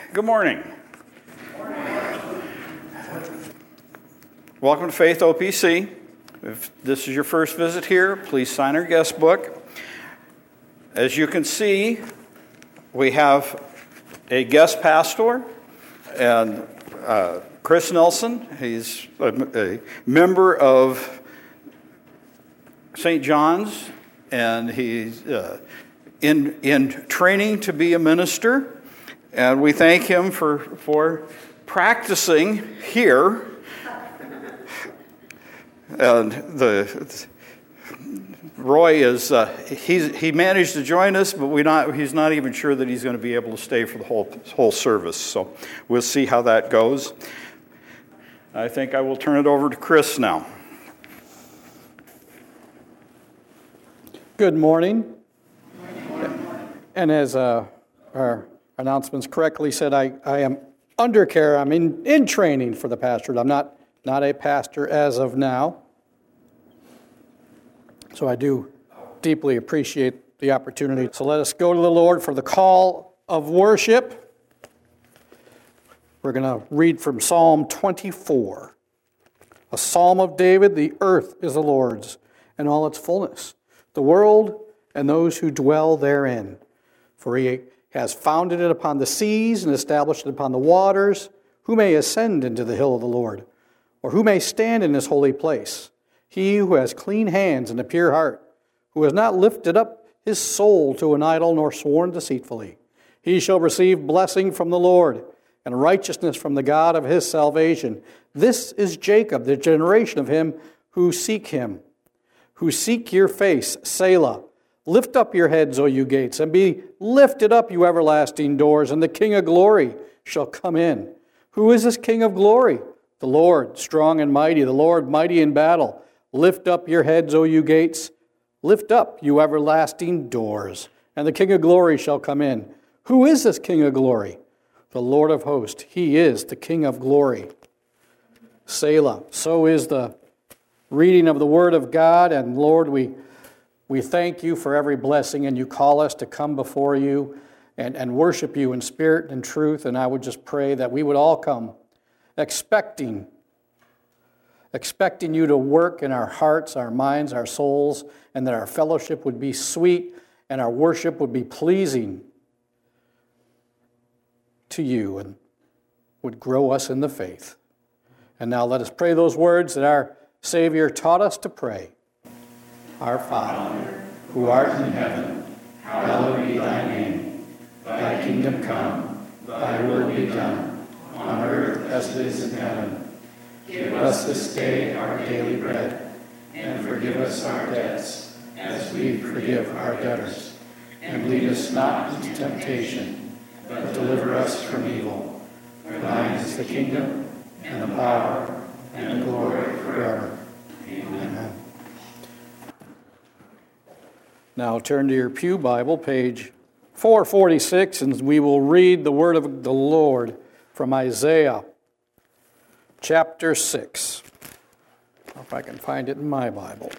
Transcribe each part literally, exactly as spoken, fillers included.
Good morning. Welcome to Faith O P C. If this is your first visit here, please sign our guest book. As you can see, we have a guest pastor, and uh, Chris Nelson. He's a, a member of Saint John's, and he's uh, in in training to be a minister. And we thank him for for practicing here. And the Roy is uh, he's he managed to join us, but we not he's not even sure that he's going to be able to stay for the whole whole service. So we'll see how that goes. I think I will turn it over to Chris now. Good morning. Good morning. And as uh, our announcements correctly said, I, I am under care. I'm in, in training for the pastorate. I'm not, not a pastor as of now. So I do deeply appreciate the opportunity. So let us go to the Lord for the call of worship. We're going to read from Psalm twenty-four. A psalm of David. The earth is the Lord's and all its fullness, the world and those who dwell therein. For he has founded it upon the seas and established it upon the waters. Who may ascend into the hill of the Lord? Or who may stand in his holy place? He who has clean hands and a pure heart, who has not lifted up his soul to an idol nor sworn deceitfully. He shall receive blessing from the Lord and righteousness from the God of his salvation. This is Jacob, the generation of him who seek him, who seek your face, Selah. Lift up your heads, O you gates, and be lifted up, you everlasting doors, and the King of glory shall come in. Who is this King of glory? The Lord, strong and mighty, the Lord mighty in battle. Lift up your heads, O you gates. Lift up, you everlasting doors, and the King of glory shall come in. Who is this King of glory? The Lord of hosts. He is the King of glory. Selah. So is the reading of the Word of God, and Lord, we We thank you for every blessing, and you call us to come before you and, and worship you in spirit and truth. And I would just pray that we would all come expecting, expecting you to work in our hearts, our minds, our souls, and that our fellowship would be sweet and our worship would be pleasing to you and would grow us in the faith. And now let us pray those words that our Savior taught us to pray. Our Father, who art in heaven, hallowed be thy name. Thy kingdom come, thy will be done, on earth as it is in heaven. Give us this day our daily bread, and forgive us our debts, as we forgive our debtors. And lead us not into temptation, but deliver us from evil. For thine is the kingdom, and the power, and the glory forever. Amen. Now turn to your pew Bible, page four forty-six, and we will read the word of the Lord from Isaiah chapter six. If I can find it in my Bible.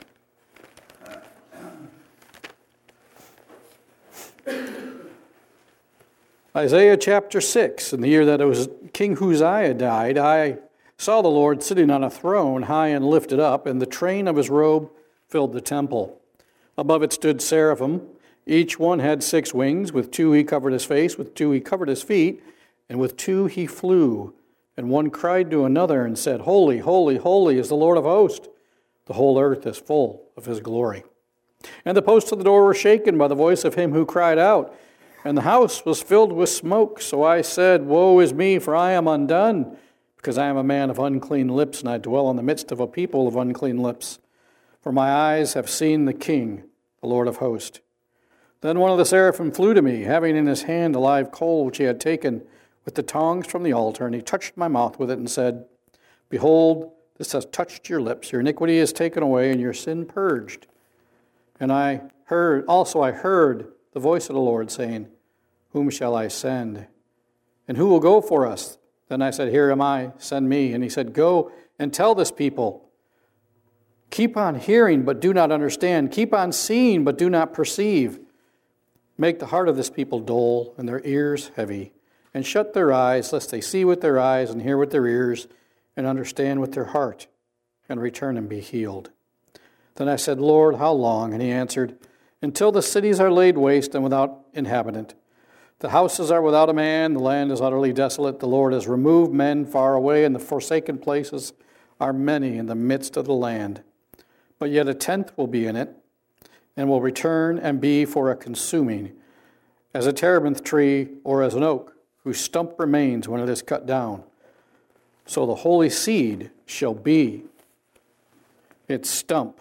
Isaiah chapter six. In the year that it was King Uzziah died, I saw the Lord sitting on a throne high and lifted up, and the train of his robe filled the temple. Above it stood seraphim. Each one had six wings. With two he covered his face, with two he covered his feet, and with two he flew. And one cried to another and said, Holy, holy, holy is the Lord of hosts. The whole earth is full of his glory. And the posts of the door were shaken by the voice of him who cried out, and the house was filled with smoke. So I said, Woe is me, for I am undone, because I am a man of unclean lips, and I dwell in the midst of a people of unclean lips. For my eyes have seen the King, the Lord of hosts. Then one of the seraphim flew to me, having in his hand a live coal which he had taken with the tongs from the altar, and he touched my mouth with it and said, Behold, this has touched your lips. Your iniquity is taken away, and your sin purged. And I heard, also I heard the voice of the Lord saying, Whom shall I send? And who will go for us? Then I said, Here am I, send me. And he said, Go and tell this people, Keep on hearing, but do not understand. Keep on seeing, but do not perceive. Make the heart of this people dull and their ears heavy, and shut their eyes, lest they see with their eyes and hear with their ears and understand with their heart and return and be healed. Then I said, Lord, how long? And he answered, until the cities are laid waste and without inhabitant. The houses are without a man, the land is utterly desolate. The Lord has removed men far away, and the forsaken places are many in the midst of the land. But yet a tenth will be in it, and will return and be for a consuming, as a terebinth tree or as an oak, whose stump remains when it is cut down. So the holy seed shall be its stump.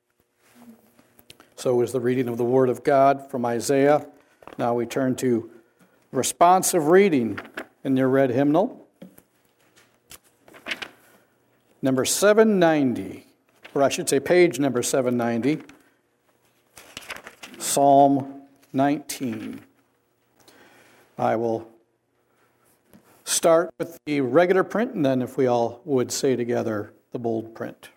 So is the reading of the Word of God from Isaiah. Now we turn to responsive reading in your red hymnal. Number seven ninety, or I should say page number seven ninety, Psalm nineteen. I will start with the regular print, and then if we all would say together the bold print.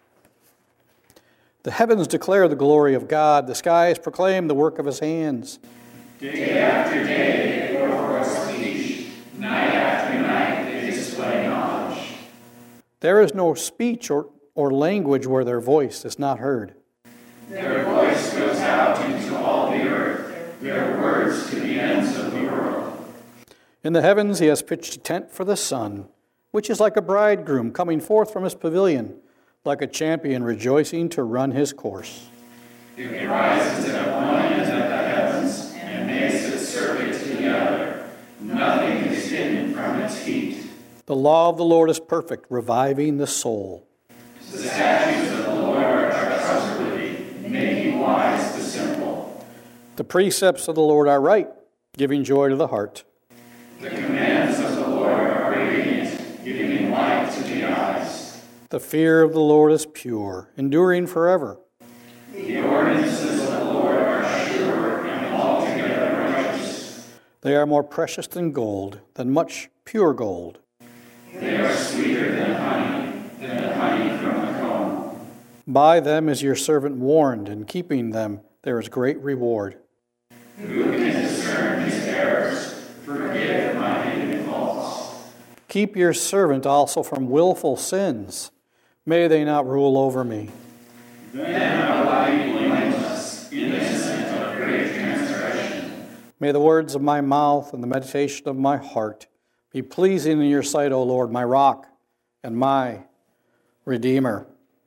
The heavens declare the glory of God. The skies proclaim the work of his hands. Day after day they pour forth speech. Night after night they display knowledge. There is no speech or, or language where their voice is not heard. Their voice goes out into all the earth, their words to the ends of the world. In the heavens he has pitched a tent for the sun, which is like a bridegroom coming forth from his pavilion, like a champion rejoicing to run his course. It rises at one end of the heavens and makes its circuit to the other. Nothing is hidden from its heat. The law of the Lord is perfect, reviving the soul. The statutes of the Lord are trustworthy, making wise the simple. The precepts of the Lord are right, giving joy to the heart. The commands of the Lord are radiant, giving light to the eyes. The fear of the Lord is pure, enduring forever. The ordinances of the Lord are sure and altogether righteous. They are more precious than gold, than much pure gold. They are sweeter than honey, than honey from the comb. By them is your servant warned, and keeping them there is great reward. Who can discern his errors? Forgive my hidden faults. Keep your servant also from willful sins. May they not rule over me. Then I will be blameless, innocent of great transgression. May the words of my mouth and the meditation of my heart be pleasing in your sight, O Lord, my rock and my Redeemer.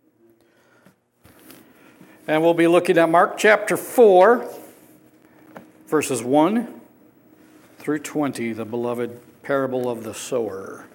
And we'll be looking at Mark chapter four, verses one through twenty, the beloved parable of the sower.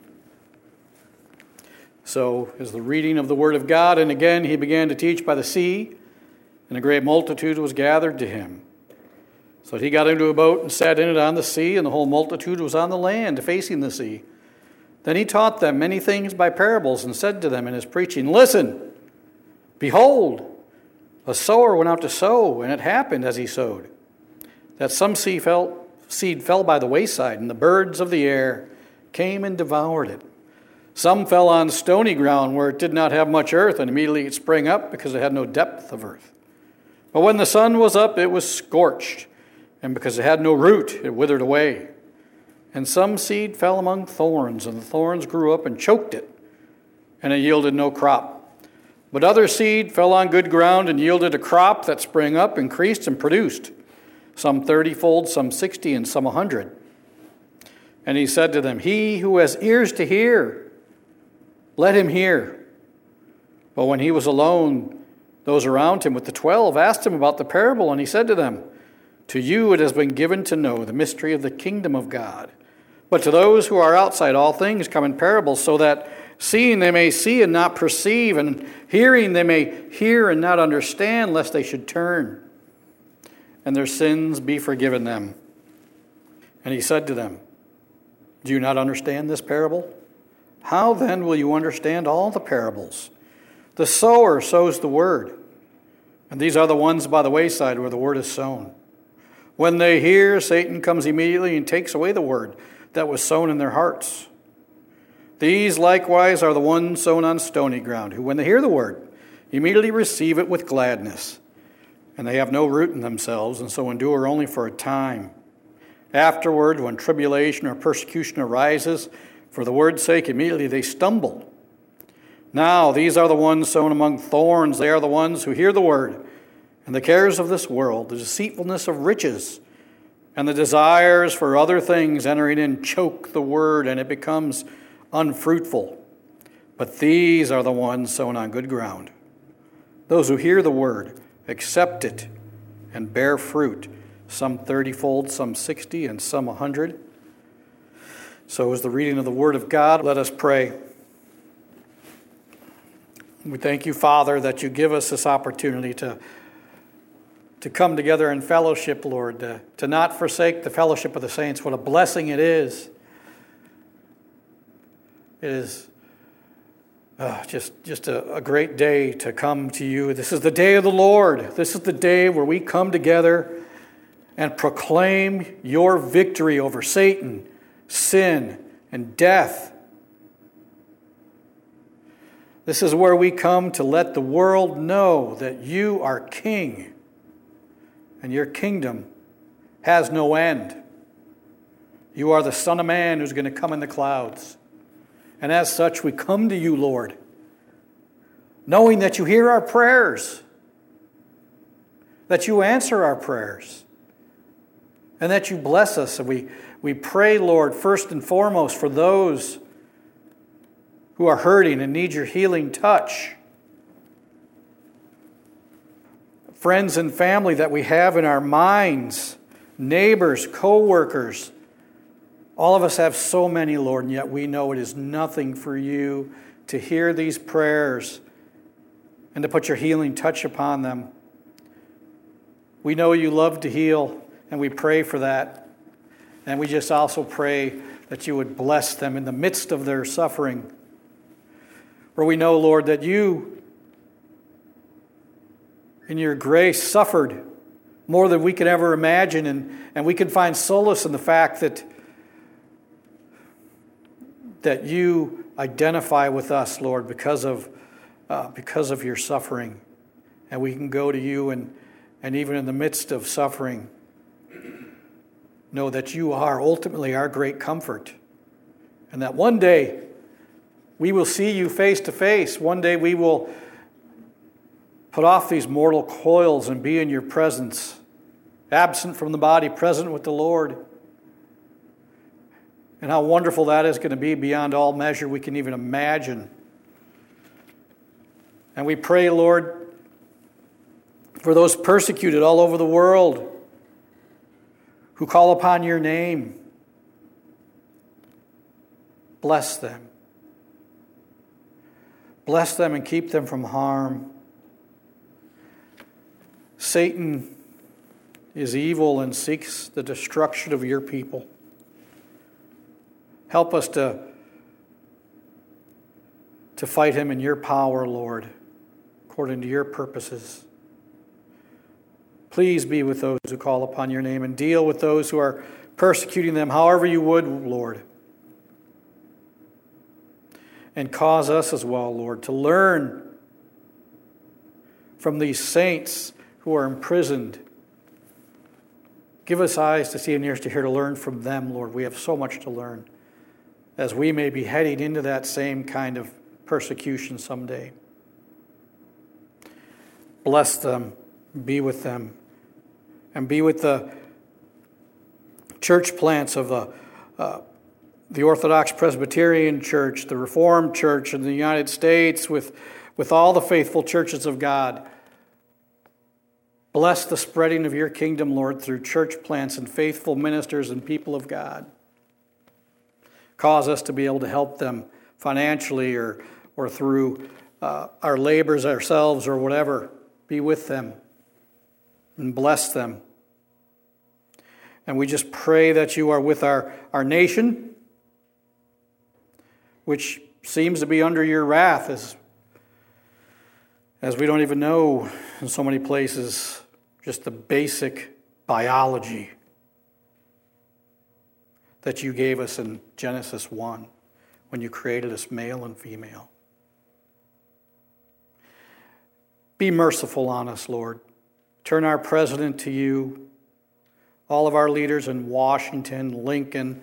So is the reading of the word of God, and again he began to teach by the sea, and a great multitude was gathered to him. So he got into a boat and sat in it on the sea, and the whole multitude was on the land facing the sea. Then he taught them many things by parables, and said to them in his preaching, Listen, behold, a sower went out to sow, and it happened as he sowed, that some seed fell, seed fell by the wayside, and the birds of the air came and devoured it. Some fell on stony ground where it did not have much earth, and immediately it sprang up because it had no depth of earth. But when the sun was up, it was scorched, and because it had no root, it withered away. And some seed fell among thorns, and the thorns grew up and choked it, and it yielded no crop. But other seed fell on good ground and yielded a crop that sprang up, increased, and produced, some thirty-fold, some sixty, and some a hundred. And he said to them, He who has ears to hear, let him hear. But when he was alone, those around him with the twelve asked him about the parable, and he said to them, To you it has been given to know the mystery of the kingdom of God. But to those who are outside, all things come in parables, so that seeing they may see and not perceive, and hearing they may hear and not understand, lest they should turn, and their sins be forgiven them. And he said to them, Do you not understand this parable? How then will you understand all the parables? The sower sows the word, and these are the ones by the wayside where the word is sown. When they hear, Satan comes immediately and takes away the word that was sown in their hearts. These likewise are the ones sown on stony ground, who when they hear the word, immediately receive it with gladness. And they have no root in themselves, and so endure only for a time. Afterward, when tribulation or persecution arises, for the word's sake, immediately they stumble. Now, these are the ones sown among thorns. They are the ones who hear the word, and the cares of this world, the deceitfulness of riches, and the desires for other things entering in choke the word, and it becomes unfruitful. But these are the ones sown on good ground. Those who hear the word, accept it, and bear fruit, some thirty-fold, some sixty, and some a hundred. So is the reading of the word of God. Let us pray. We thank you, Father, that you give us this opportunity to, to come together in fellowship, Lord, to, to not forsake the fellowship of the saints. What a blessing it is. It is uh, just, just a, a great day to come to you. This is the day of the Lord. This is the day where we come together and proclaim your victory over Satan, sin, and death. This is where we come to let the world know that you are king and your kingdom has no end. You are the Son of Man who's going to come in the clouds. And as such, we come to you, Lord, knowing that you hear our prayers, that you answer our prayers, and that you bless us. And we, we pray, Lord, first and foremost for those who are hurting and need your healing touch. Friends and family that we have in our minds, neighbors, co-workers. All of us have so many, Lord, and yet we know it is nothing for you to hear these prayers and to put your healing touch upon them. We know you love to heal, and we pray for that. And we just also pray that you would bless them in the midst of their suffering. For we know, Lord, that you, in your grace, suffered more than we could ever imagine, and, and we can find solace in the fact that, that you identify with us, Lord, because of, uh, because of your suffering. And we can go to you, and, and even in the midst of suffering, know that you are ultimately our great comfort, and that one day we will see you face to face. One day we will put off these mortal coils and be in your presence, absent from the body, present with the Lord. And how wonderful that is going to be beyond all measure we can even imagine. And we pray, Lord, for those persecuted all over the world who call upon your name. Bless them. Bless them and keep them from harm. Satan is evil and seeks the destruction of your people. Help us to, to fight him in your power, Lord, according to your purposes. Please be with those who call upon your name and deal with those who are persecuting them however you would, Lord. And cause us as well, Lord, to learn from these saints who are imprisoned. Give us eyes to see and ears to hear, to learn from them, Lord. We have so much to learn as we may be heading into that same kind of persecution someday. Bless them, be with them, and be with the church plants of the uh, the Orthodox Presbyterian Church, the Reformed Church in the United States, with, with all the faithful churches of God. Bless the spreading of your kingdom, Lord, through church plants and faithful ministers and people of God. Cause us to be able to help them financially or, or through uh, our labors ourselves or whatever. Be with them and bless them. And we just pray that you are with our, our nation, which seems to be under your wrath as, as we don't even know in so many places just the basic biology that you gave us in Genesis one when you created us male and female. Be merciful on us, Lord. Turn our president to you. all of our leaders in Washington, Lincoln,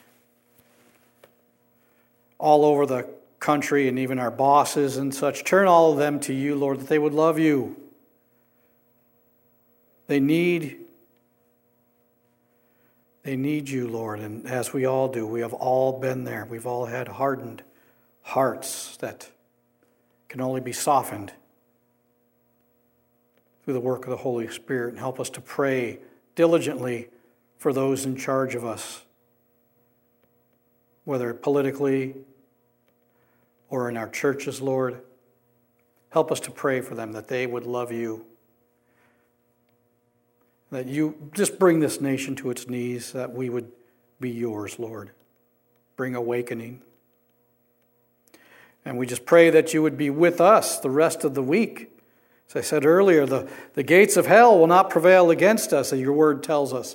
all over the country, and even our bosses and such. Turn all of them to you, Lord, that they would love you. They need, they need you, Lord, and as we all do, we have all been there. We've all had hardened hearts that can only be softened through the work of the Holy Spirit, and help us to pray diligently for those in charge of us, whether politically or in our churches, Lord. Help us to pray for them, that they would love you, that you just bring this nation to its knees, that we would be yours, Lord. Bring awakening. And we just pray that you would be with us the rest of the week. As I said earlier, the, the gates of hell will not prevail against us, as your word tells us.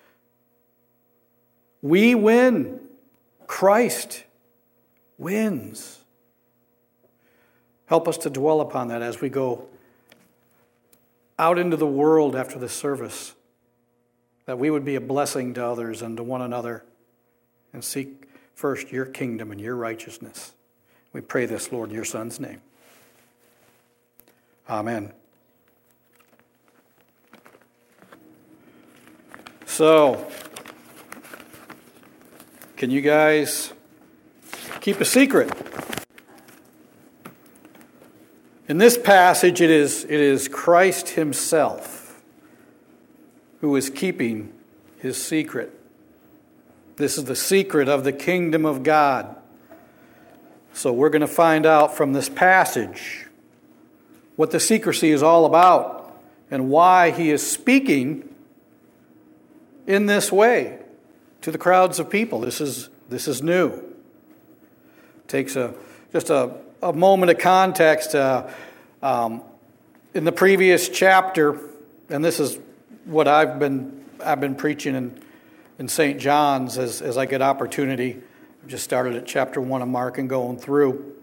We win. Christ wins. Help us to dwell upon that as we go out into the world after this service, that we would be a blessing to others and to one another, and seek first your kingdom and your righteousness. We pray this, Lord, in your Son's name. Amen. So, can you guys keep a secret? In this passage, it is, it is Christ himself who is keeping his secret. This is the secret of the kingdom of God. So we're going to find out from this passage what the secrecy is all about and why he is speaking in this way to the crowds of people. This is this is new. It takes a just a, a moment of context. Uh, um, in the previous chapter, and this is what I've been I've been preaching in in Saint John's as as I get opportunity. I've just started at chapter one of Mark and going through.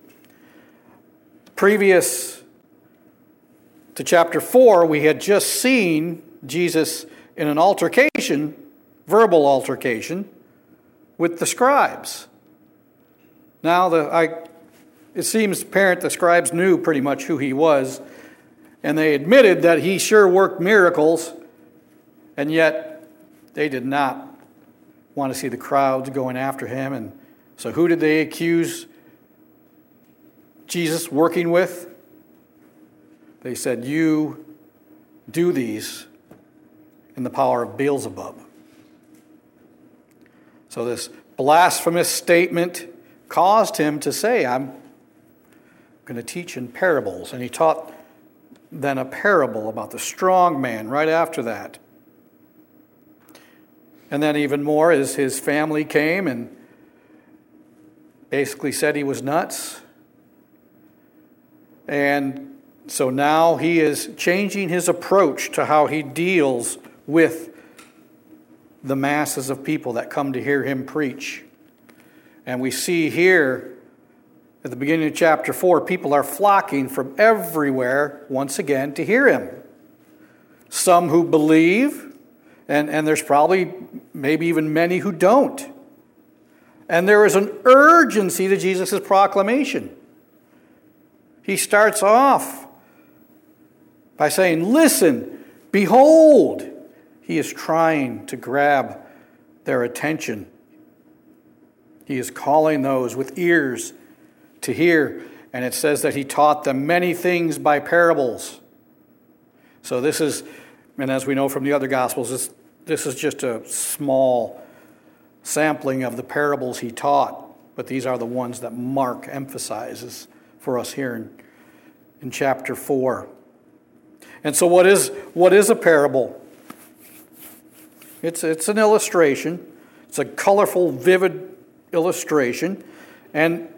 Previous to chapter four, we had just seen Jesus in an altercation, verbal altercation, with the scribes. Now, the, I, it seems apparent the scribes knew pretty much who he was, and they admitted that he sure worked miracles, and yet they did not want to see the crowds going after him. And so who did they accuse Jesus working with? They said, you do these in the power of Beelzebub. So this blasphemous statement caused him to say, I'm going to teach in parables. And he taught then a parable about the strong man right after that. And then even more, as his family came and basically said he was nuts. And so now he is changing his approach to how he deals with the masses of people that come to hear him preach. And we see here at the beginning of chapter four, people are flocking from everywhere once again to hear him. Some who believe, and, and there's probably maybe even many who don't. And there is an urgency to Jesus' proclamation. He starts off by saying, listen, behold. He is trying to grab their attention. He is calling those with ears to hear. And it says that he taught them many things by parables. So this is, and as we know from the other Gospels, this, this is just a small sampling of the parables he taught. But these are the ones that Mark emphasizes for us here in, in chapter four. And so what is what is a parable? It's it's an illustration. It's a colorful, vivid illustration. And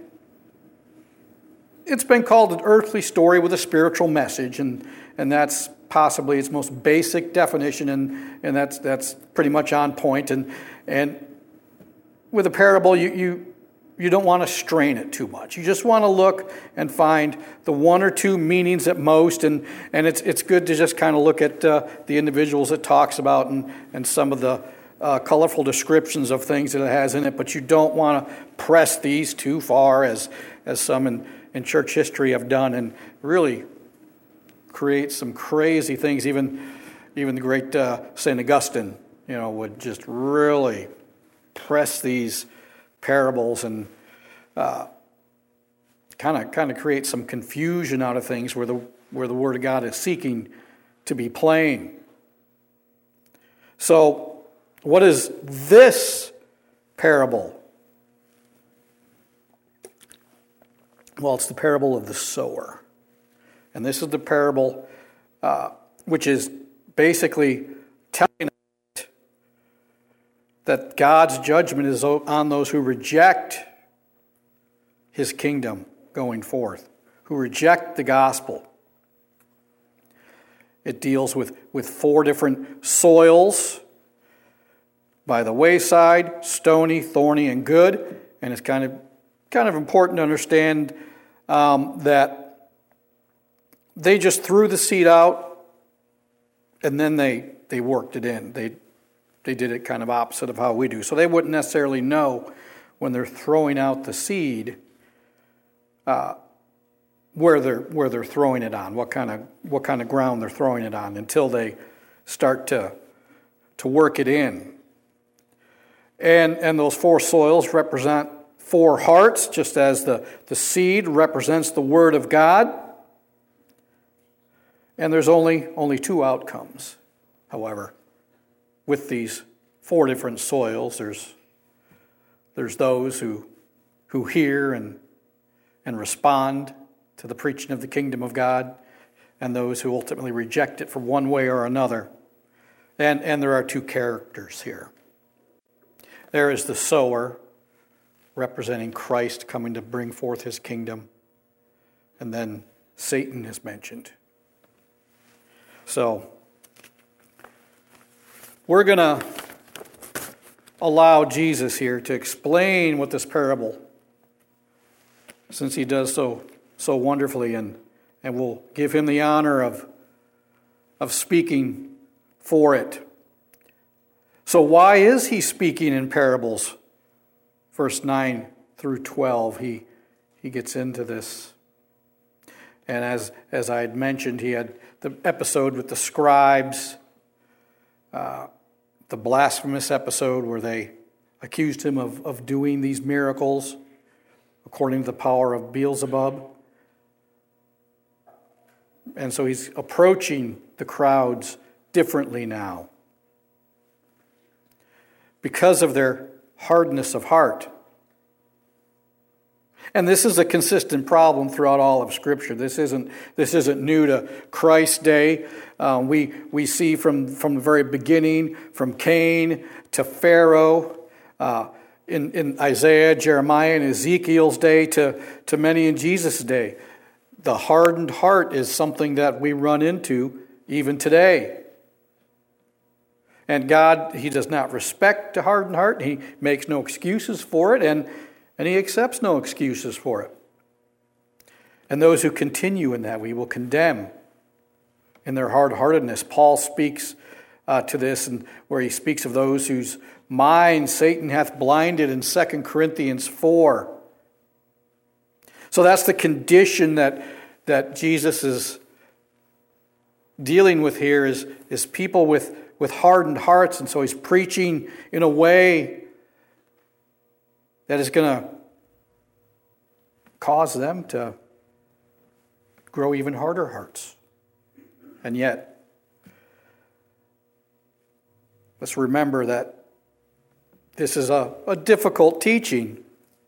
it's been called an earthly story with a spiritual message. And, and that's possibly its most basic definition. And, and that's that's pretty much on point. And and with a parable, you, you you don't want to strain it too much. You just want to look and find the one or two meanings at most, and, and it's it's good to just kind of look at uh, the individuals it talks about and, and some of the uh, colorful descriptions of things that it has in it, but you don't want to press these too far as, as some in, in church history have done and really create some crazy things. Even, even the great uh, Saint Augustine, you know, would just really press these parables and kind of kind of create some confusion out of things where the where the Word of God is seeking to be plain. So, what is this parable? Well, it's the parable of the sower, and this is the parable uh, which is basically telling us that God's judgment is on those who reject His kingdom going forth, who reject the gospel. It deals with, with four different soils: by the wayside, stony, thorny, and good. And it's kind of kind of important to understand um, that they just threw the seed out and then they they worked it in. They They did it kind of opposite of how we do. So they wouldn't necessarily know when they're throwing out the seed uh, where they're where they're throwing it on, what kind of what kind of ground they're throwing it on, until they start to to work it in. And and those four soils represent four hearts, just as the, the seed represents the Word of God. And there's only only two outcomes, however. With these four different soils, there's there's those who who hear and and respond to the preaching of the kingdom of God, and those who ultimately reject it for one way or another. And and there are two characters here. There is the sower, representing Christ coming to bring forth his kingdom, and then Satan is mentioned. So we're going to allow Jesus here to explain what this parable, since he does so so wonderfully, and, and we'll give him the honor of, of speaking for it. So why is he speaking in parables? Verse nine through twelve, he, he gets into this. And as, as I had mentioned, he had the episode with the scribes, uh, the blasphemous episode where they accused him of, of doing these miracles according to the power of Beelzebub. And so he's approaching the crowds differently now because of their hardness of heart. And this is a consistent problem throughout all of Scripture. This isn't this isn't new to Christ's day. Um, we we see from, from the very beginning, from Cain to Pharaoh, uh, in, in Isaiah, Jeremiah, and Ezekiel's day, to, to many in Jesus' day. The hardened heart is something that we run into even today. And God, he does not respect a hardened heart. He makes no excuses for it, and And he accepts no excuses for it. And those who continue in that, we will condemn in their hard-heartedness. Paul speaks uh, to this, and where he speaks of those whose mind Satan hath blinded in Second Corinthians four. So that's the condition that, that Jesus is dealing with here, is, is people with, with hardened hearts. And so he's preaching in a way that is going to cause them to grow even harder hearts. And yet, let's remember that this is a, a difficult teaching.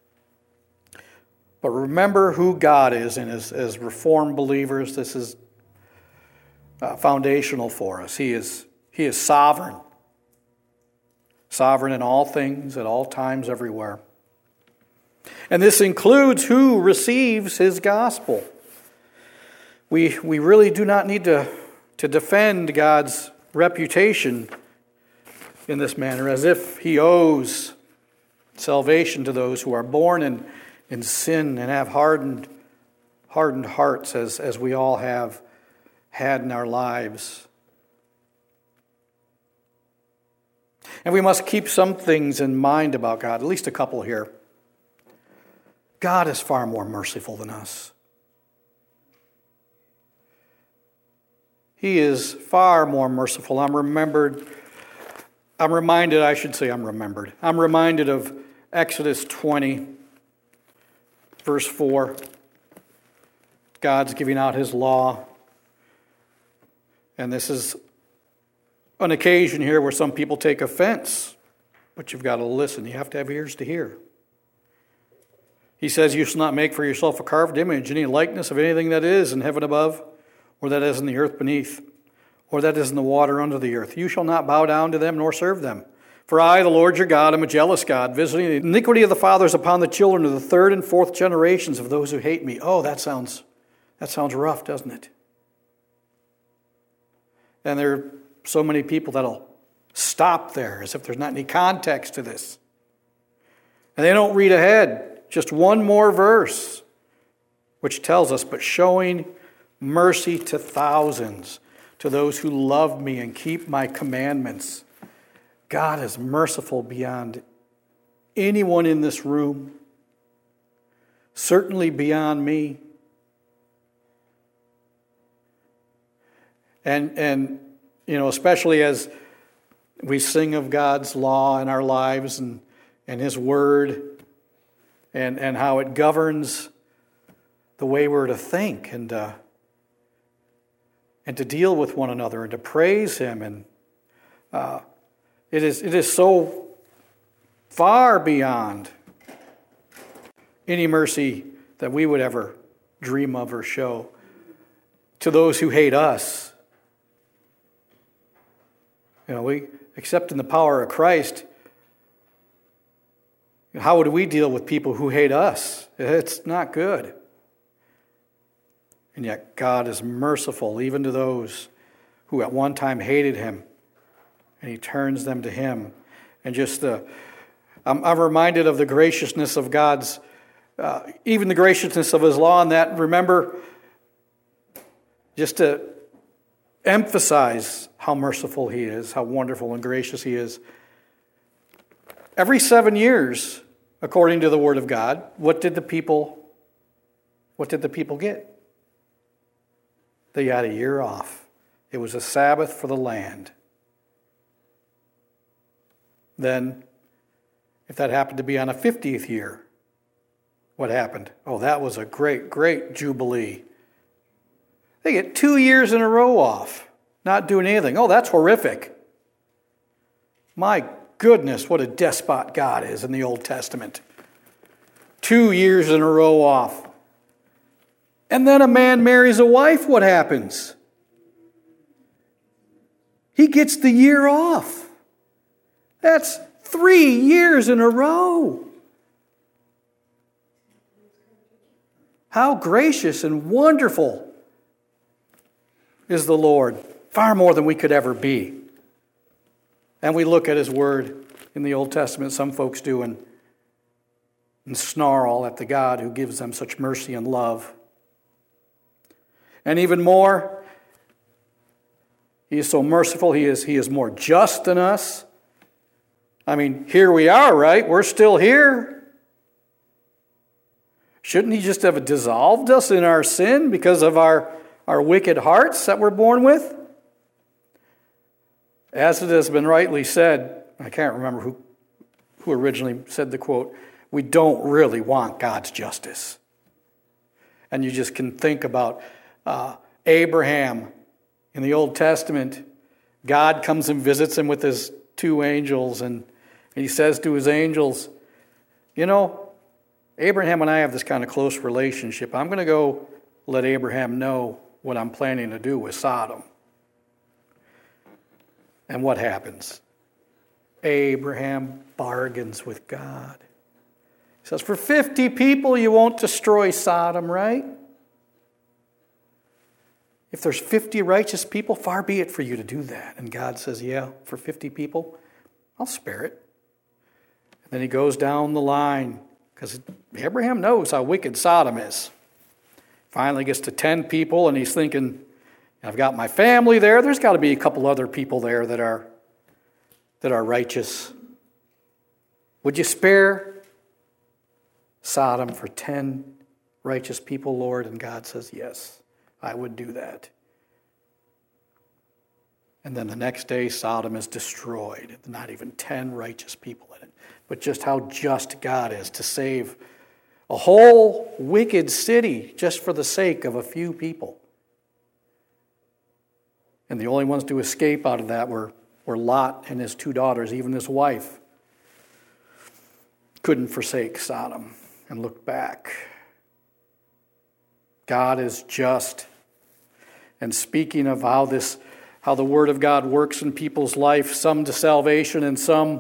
But remember who God is, and as, as Reformed believers, this is uh, foundational for us. He is, he is sovereign. Sovereign in all things, at all times, everywhere. And this includes who receives his gospel. We we really do not need to, to defend God's reputation in this manner as if he owes salvation to those who are born in, in sin and have hardened, hardened hearts, as, as we all have had in our lives. And we must keep some things in mind about God, at least a couple here. God is far more merciful than us. He is far more merciful. I'm remembered, I'm reminded, I should say I'm remembered. I'm reminded of Exodus twenty, verse four. God's giving out his law. And this is an occasion here where some people take offense. But you've got to listen. You have to have ears to hear. He says, you shall not make for yourself a carved image, any likeness of anything that is in heaven above, or that is in the earth beneath, or that is in the water under the earth. You shall not bow down to them nor serve them. For I, the Lord your God, am a jealous God, visiting the iniquity of the fathers upon the children of the third and fourth generations of those who hate me. Oh, that sounds, that sounds rough, doesn't it? And there are so many people that'll stop there as if there's not any context to this. And they don't read ahead. Just one more verse, which tells us, but showing mercy to thousands, to those who love me and keep my commandments. God is merciful beyond anyone in this room, certainly beyond me. And, and you know, especially as we sing of God's law in our lives and, and his word, and, and how it governs the way we're to think and uh, and to deal with one another and to praise him. And uh, it is it is so far beyond any mercy that we would ever dream of or show to those who hate us. You know, we accept in the power of Christ. How would we deal with people who hate us? It's not good. And yet God is merciful even to those who at one time hated him. And he turns them to him. And just the, I'm, I'm reminded of the graciousness of God's, uh, even the graciousness of his law. And that, remember, just to emphasize how merciful he is, how wonderful and gracious he is. Every seven years, according to the Word of God, what did the people, what did the people get? They got a year off. It was a Sabbath for the land. Then, if that happened to be on a fiftieth year, what happened? Oh, that was a great, great jubilee. They get two years in a row off, not doing anything. Oh, that's horrific. My goodness, what a despot God is in the Old Testament. Two years in a row off. And then a man marries a wife, what happens? He gets the year off. That's three years in a row. How gracious and wonderful is the Lord. Far more than we could ever be. And we look at his word in the Old Testament, some folks do, and, and snarl at the God who gives them such mercy and love. And even more, he is so merciful, he is, he is more just than us. I mean, here we are, right? We're still here. Shouldn't he just have dissolved us in our sin because of our, our wicked hearts that we're born with? As it has been rightly said, I can't remember who, who originally said the quote, we don't really want God's justice. And you just can think about uh, Abraham in the Old Testament. God comes and visits him with his two angels, and he says to his angels, you know, Abraham and I have this kind of close relationship. I'm going to go let Abraham know what I'm planning to do with Sodom. And what happens? Abraham bargains with God. He says, for fifty people you won't destroy Sodom, right? If there's fifty righteous people, far be it for you to do that. And God says, yeah, for fifty people, I'll spare it. Then he goes down the line, because Abraham knows how wicked Sodom is. Finally gets to ten people, and he's thinking, I've got my family there. There's got to be a couple other people there that are, that are righteous. Would you spare Sodom for ten righteous people, Lord? And God says, yes, I would do that. And then the next day, Sodom is destroyed. Not even ten righteous people in it. But just how just God is to save a whole wicked city just for the sake of a few people. And the only ones to escape out of that were, were Lot and his two daughters. Even his wife couldn't forsake Sodom and look back. God is just. And speaking of how this, how the Word of God works in people's life, some to salvation and some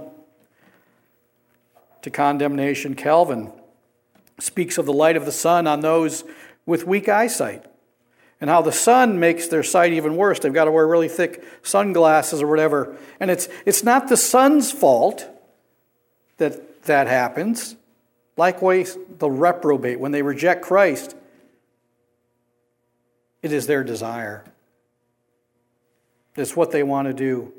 to condemnation, Calvin speaks of the light of the sun on those with weak eyesight, and how the sun makes their sight even worse. They've got to wear really thick sunglasses or whatever. And it's it's not the sun's fault that that happens. Likewise, the reprobate, when they reject Christ, it is their desire. It's what they want to do.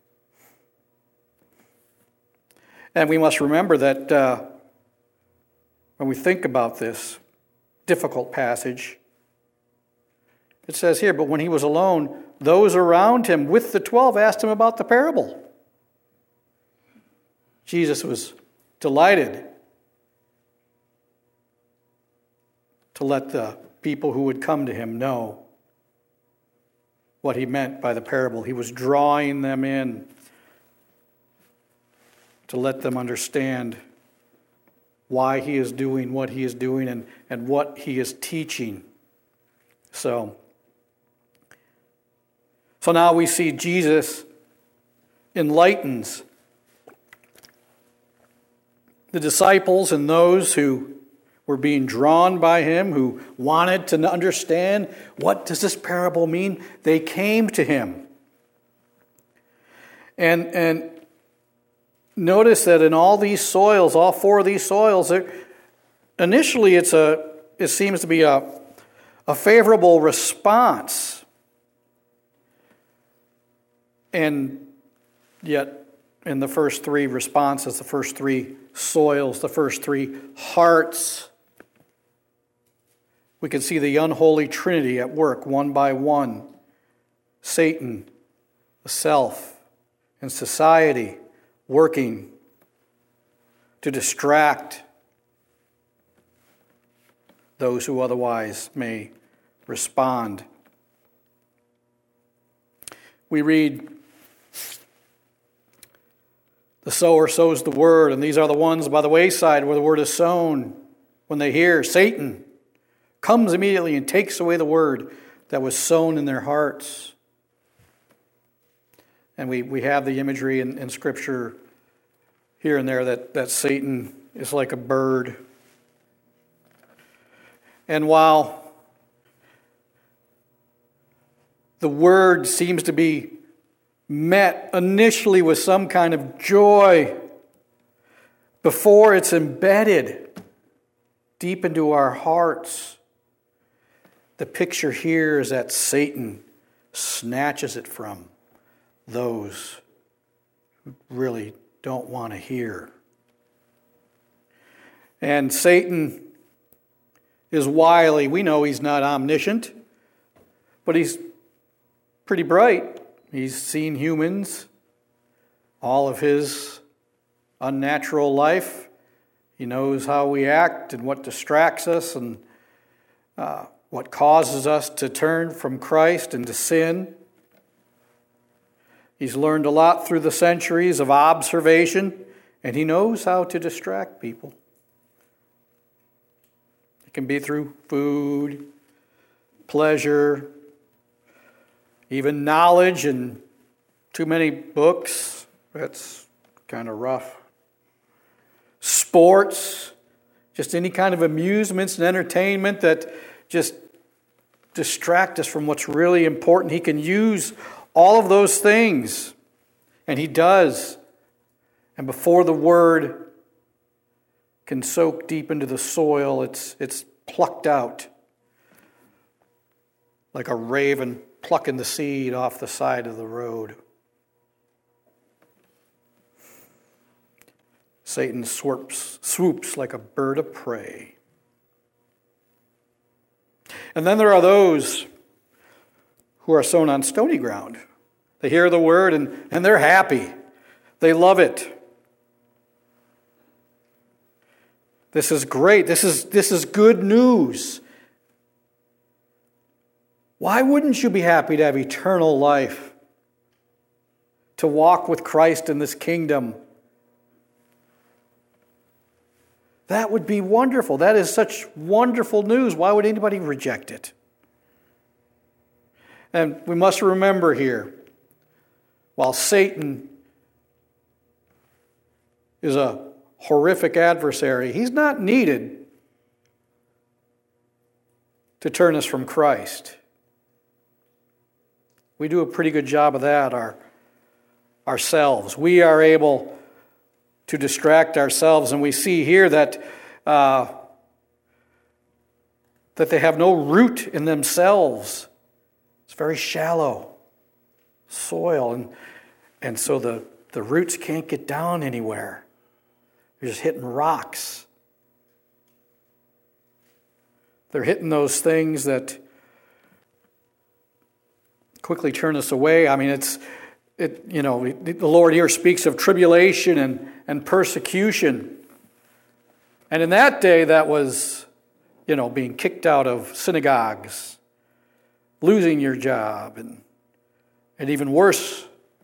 And we must remember that uh, when we think about this difficult passage, it says here, but when he was alone, those around him with the twelve asked him about the parable. Jesus was delighted to let the people who would come to him know what he meant by the parable. He was drawing them in to let them understand why he is doing what he is doing and, and what he is teaching. So, so now we see Jesus enlightens the disciples and those who were being drawn by him, who wanted to understand what does this parable mean. They came to him. And, and notice that in all these soils, all four of these soils, initially it's a, it seems to be a, a favorable response. And yet, in the first three responses, the first three soils, the first three hearts, we can see the unholy trinity at work one by one. Satan, the self, and society working to distract those who otherwise may respond. We read, the sower sows the word, and these are the ones by the wayside where the word is sown. When they hear, Satan comes immediately and takes away the word that was sown in their hearts. And we, we have the imagery in, in Scripture here and there that, that Satan is like a bird. And while the word seems to be met initially with some kind of joy, before it's embedded deep into our hearts, the picture here is that Satan snatches it from those who really don't want to hear. And Satan is wily. We know he's not omniscient, but he's pretty bright. He's seen humans, all of his unnatural life. He knows how we act and what distracts us and uh, what causes us to turn from Christ and to sin. He's learned a lot through the centuries of observation, and he knows how to distract people. It can be through food, pleasure, even knowledge and too many books. That's kind of rough. Sports, just any kind of amusements and entertainment that just distract us from what's really important. He can use all of those things, and he does. And before the word can soak deep into the soil. It's, it's plucked out like a raven plucking the seed off the side of the road. Satan swoops, swoops like a bird of prey. And then there are those who are sown on stony ground. They hear the word and, and they're happy. They love it. This is great. This is, this is good news. Why wouldn't you be happy to have eternal life? To walk with Christ in this kingdom? That would be wonderful. That is such wonderful news. Why would anybody reject it? And we must remember here, while Satan is a horrific adversary, he's not needed to turn us from Christ. We do a pretty good job of that our, ourselves. We are able to distract ourselves, and we see here that uh, that they have no root in themselves. It's very shallow soil, and and so the, the roots can't get down anywhere. They're just hitting rocks. They're hitting those things that quickly turn us away. I mean, it's it. You know, the Lord here speaks of tribulation and and persecution, and in that day, that was, you know, being kicked out of synagogues, losing your job, and and even worse.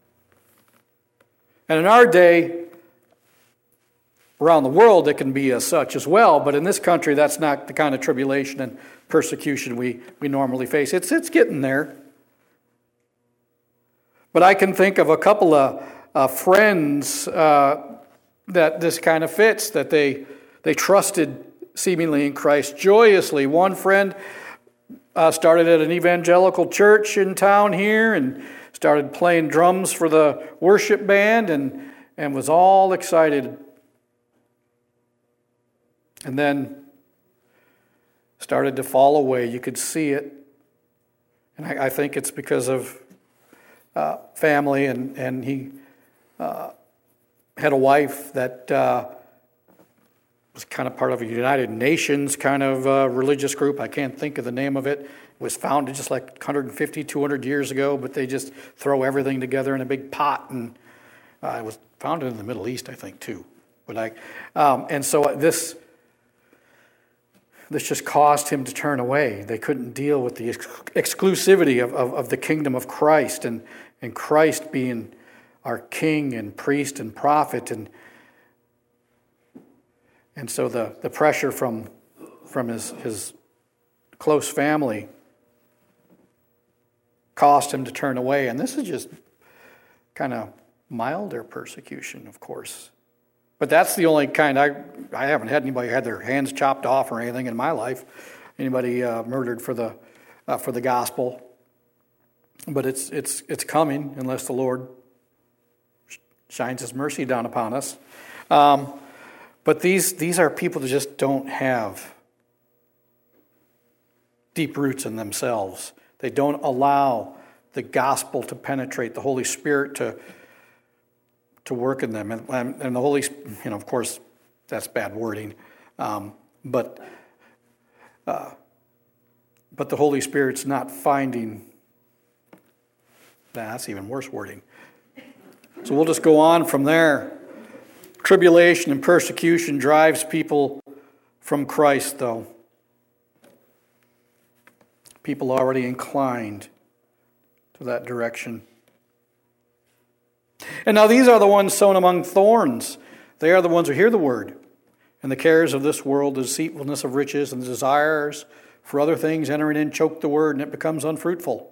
And in our day, around the world, it can be as such as well. But in this country, that's not the kind of tribulation and persecution we, we normally face. It's it's getting there. But I can think of a couple of uh, friends uh, that this kind of fits, that they they trusted seemingly in Christ joyously. One friend uh, started at an evangelical church in town here and started playing drums for the worship band and, and was all excited. And then started to fall away. You could see it. And I, I think it's because of uh, family, and, and he uh, had a wife that uh, was kind of part of a United Nations kind of uh, religious group. I can't think of the name of it. It was founded just like one hundred fifty, two hundred years ago, but they just throw everything together in a big pot. And uh, it was founded in the Middle East, I think, too. But I, um, and so this... This just caused him to turn away. They couldn't deal with the ex- exclusivity of, of, of the kingdom of Christ, and, and Christ being our king and priest and prophet. And and so the, the pressure from, from his, his close family caused him to turn away. And this is just kind of milder persecution, of course. But that's the only kind. I I haven't had anybody had their hands chopped off or anything in my life. Anybody uh, murdered for the uh, for the gospel. But it's it's it's coming unless the Lord shines His mercy down upon us. Um, but these these are people that just don't have deep roots in themselves. They don't allow the gospel to penetrate, the Holy Spirit to. to work in them. And, and the Holy, you know, of course, that's bad wording. Um, but uh, but the Holy Spirit's not finding, that's even worse wording. So we'll just go on from there. Tribulation and persecution drives people from Christ, though. People already inclined to that direction. And now these are the ones sown among thorns. They are the ones who hear the word. And the cares of this world, the deceitfulness of riches, and the desires for other things entering in choke the word, and it becomes unfruitful.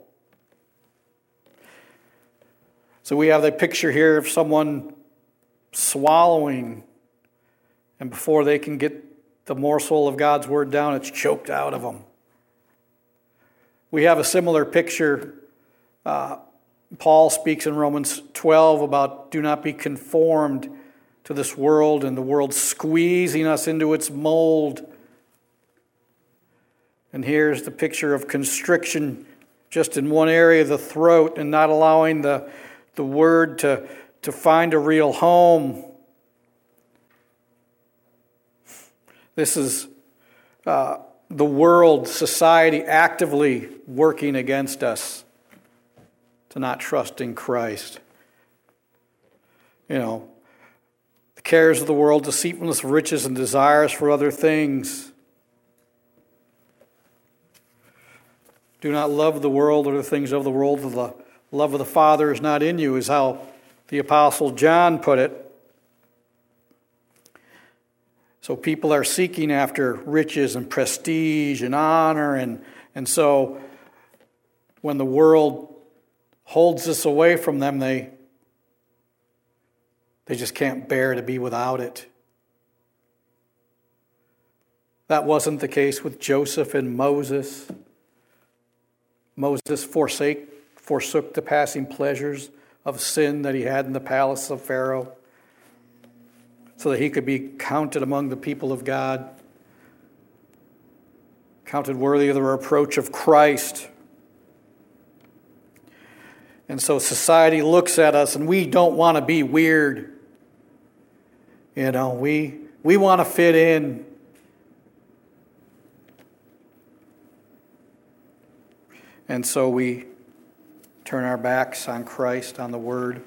So we have the picture here of someone swallowing, and before they can get the morsel of God's word down, it's choked out of them. We have a similar picture. Uh, Paul speaks in Romans twelve about do not be conformed to this world and the world squeezing us into its mold. And here's the picture of constriction just in one area of the throat and not allowing the, the word to, to find a real home. This is uh, the world, society actively working against us to not trust in Christ. You know, the cares of the world, deceitfulness of riches, and desires for other things. Do not love the world or the things of the world, for the love of the Father is not in you, is how the Apostle John put it. So people are seeking after riches and prestige and honor, and, and so when the world holds this away from them, they, they just can't bear to be without it. That wasn't the case with Joseph and Moses. Moses forsake, forsook the passing pleasures of sin that he had in the palace of Pharaoh so that he could be counted among the people of God, counted worthy of the reproach of Christ. And so society looks at us and we don't want to be weird. You know, we, we want to fit in. And so we turn our backs on Christ, on the Word.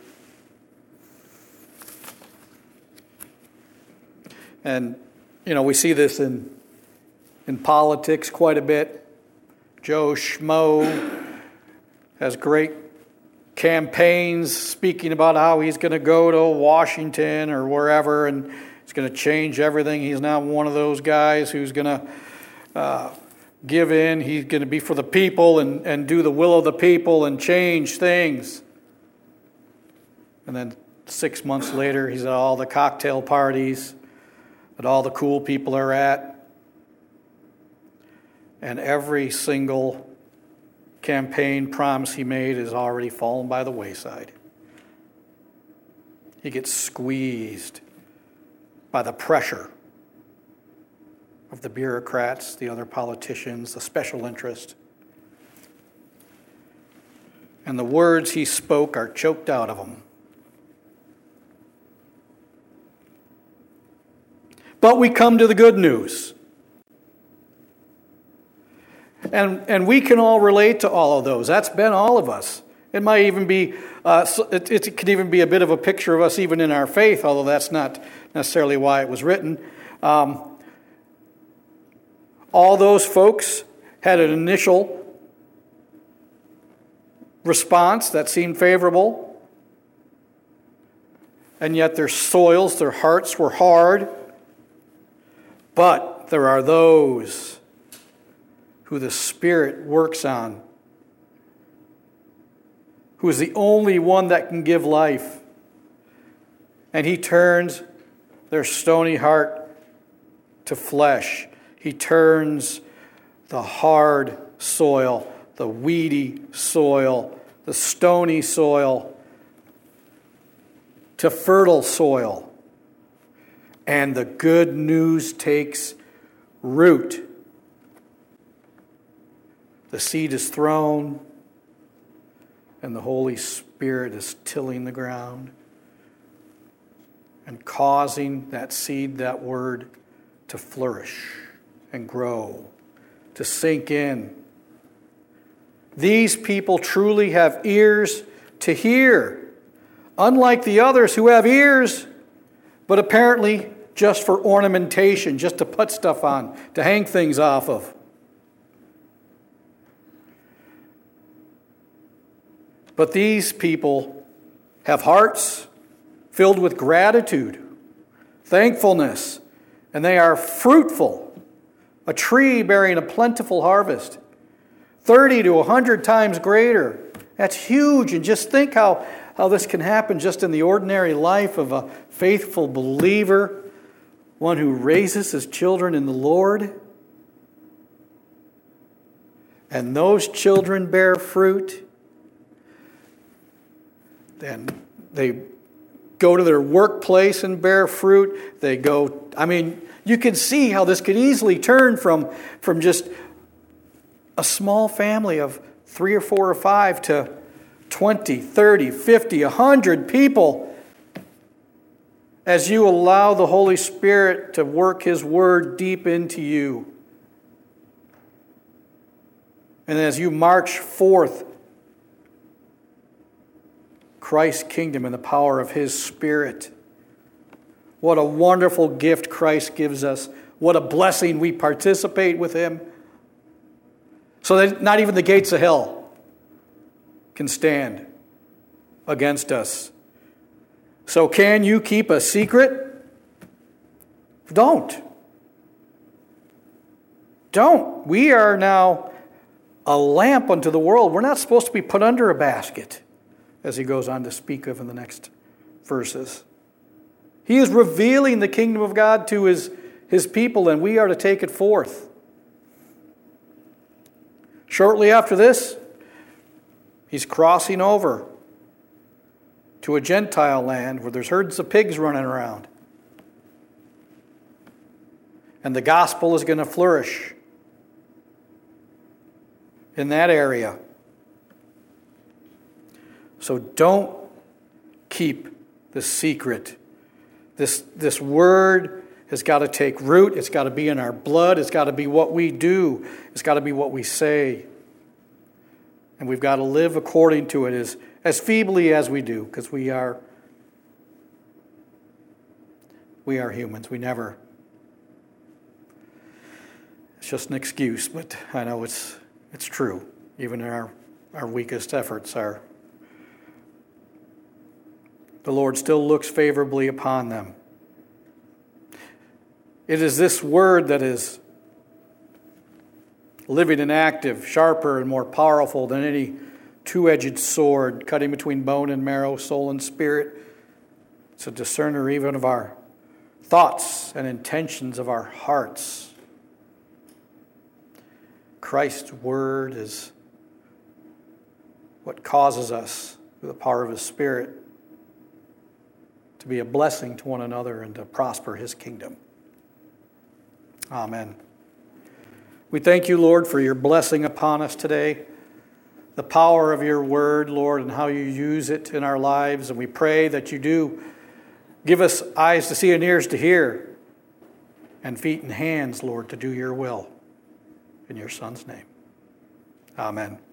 And, you know, we see this in in politics quite a bit. Joe Schmo has great campaigns speaking about how he's going to go to Washington or wherever and he's going to change everything. He's not one of those guys who's going to uh, give in. He's going to be for the people and, and do the will of the people and change things. And then six months later, he's at all the cocktail parties that all the cool people are at. And every single campaign promise he made has already fallen by the wayside. He gets squeezed by the pressure of the bureaucrats, the other politicians, the special interest. And the words he spoke are choked out of him. But we come to the good news. And, and we can all relate to all of those. That's been all of us. It might even be, uh, it, it could even be a bit of a picture of us even in our faith, although that's not necessarily why it was written. Um, all those folks had an initial response that seemed favorable, and yet their soils, their hearts were hard. But there are those who the Spirit works on, who is the only one that can give life. And He turns their stony heart to flesh. He turns the hard soil, the weedy soil, the stony soil to fertile soil. And the good news takes root. The seed is thrown, and the Holy Spirit is tilling the ground and causing that seed, that word, to flourish and grow, to sink in. These people truly have ears to hear, unlike the others who have ears, but apparently just for ornamentation, just to put stuff on, to hang things off of. But these people have hearts filled with gratitude, thankfulness, and they are fruitful, a tree bearing a plentiful harvest, thirty to one hundred times greater. That's huge, and just think how, how this can happen just in the ordinary life of a faithful believer, one who raises his children in the Lord. And those children bear fruit. Then they go to their workplace and bear fruit. They go, I mean, you can see how this could easily turn from, from just a small family of three or four or five to twenty, thirty, fifty, one hundred people as you allow the Holy Spirit to work His Word deep into you. And as you march forth Christ's kingdom and the power of His Spirit. What a wonderful gift Christ gives us. What a blessing we participate with Him. So that not even the gates of hell can stand against us. So can you keep a secret? Don't. Don't. We are now a lamp unto the world. We're not supposed to be put under a basket, as he goes on to speak of in the next verses. He is revealing the kingdom of God to his, his people, and we are to take it forth. Shortly after this, he's crossing over to a Gentile land where there's herds of pigs running around. And the gospel is going to flourish in that area. So don't keep the secret. This, this word has got to take root. It's got to be in our blood. It's got to be what we do. It's got to be what we say. And we've got to live according to it as, as feebly as we do, because we are we are humans. We never. It's just an excuse, but I know it's it's true. Even in our, our weakest efforts, our the Lord still looks favorably upon them. It is this word that is living and active, sharper and more powerful than any two-edged sword, cutting between bone and marrow, soul and spirit. It's a discerner even of our thoughts and intentions of our hearts. Christ's word is what causes us, through the power of His Spirit, to be a blessing to one another and to prosper His kingdom. Amen. We thank you, Lord, for your blessing upon us today, the power of your word, Lord, and how you use it in our lives. And we pray that you do give us eyes to see and ears to hear, and feet and hands, Lord, to do your will. In your Son's name. Amen.